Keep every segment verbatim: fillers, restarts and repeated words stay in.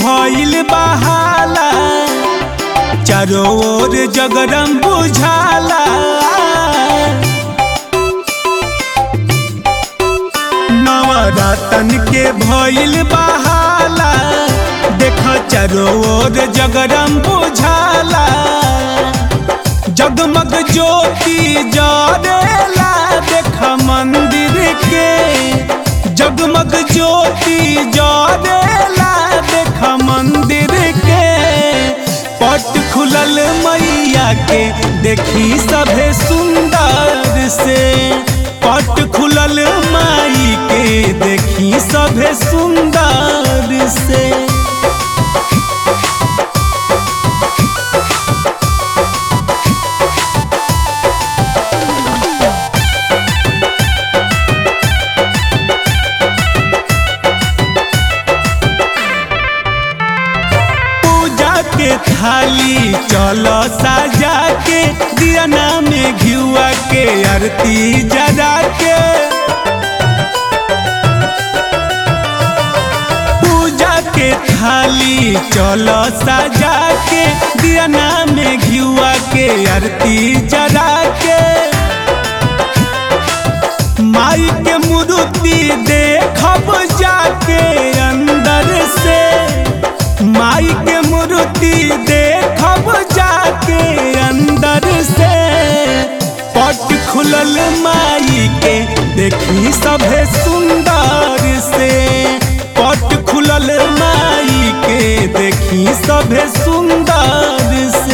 भइल बहाला, चारों ओर जगरम बुझाला। नवरातन के भइल बहाला, देख चारों ओर जगरम बुझाला। जगमग ज्योति जरेला देख मंदिर के, जगमग ज्योति जरेला देख मंदिर के। पट खुलल मैया के देखी सभे सुंदर से, पट खुलल माई के देखी सभे सुंदर से। के थाली चलो सजा के, दियाना में घिउआ के आरती जरा के। पूजा के थाली चलो सजा के, दियाना में घिउआ के आरती जरा के। माई के मूर्ति देखब जाके अंदर से, माई के मूर्ति देखब जाके अंदर से। पट खुलल माई के देखी सभे सुंदर से, पट खुलल माई के देखी सभे सुंदर से।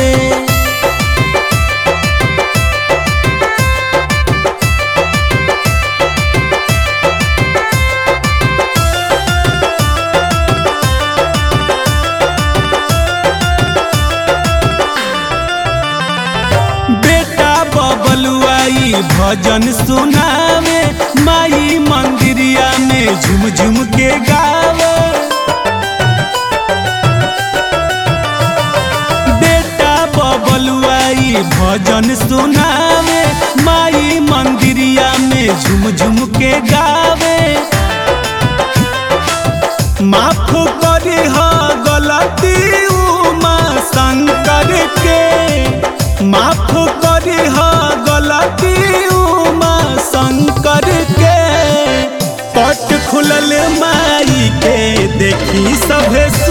भजन सुनावे माई मंदिरिया में झुम झुम के गावे। बेटा बबलुआई भजन सुनावे माई मंदिरिया में झुम झुम के गावे। माफ करी हो गलती उमा शंकर के, माफ करी हो गलती शंकर के। पट खुलल माई के देखी सभे